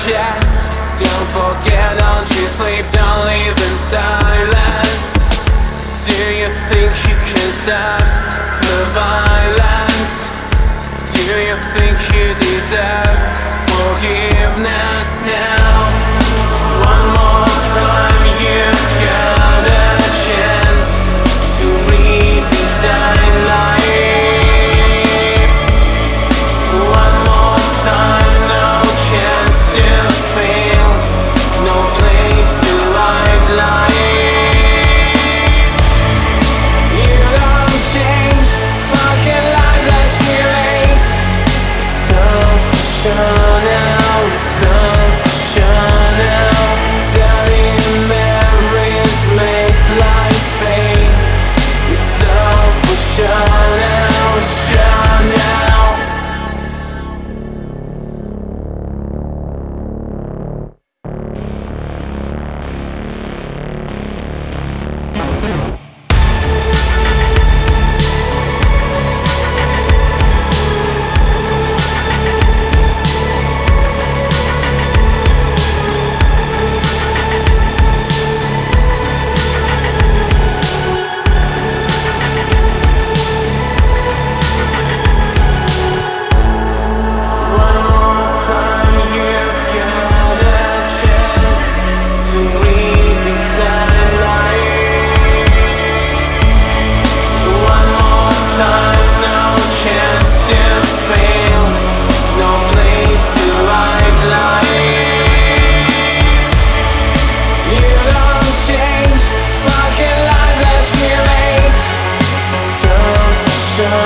chest. Don't forget, don't you sleep, don't live in silence. Do you think you can stop the violence? Do you think you deserve forgiveness now? One more time, you've got a chance to redesign life. One more time, no chance to fail, no place to hide life. You don't change, fucking life that you hate. It's all for sure now, it's all for sure now. Dirty memories make life fade. It's all for sure now, sure now. Sure.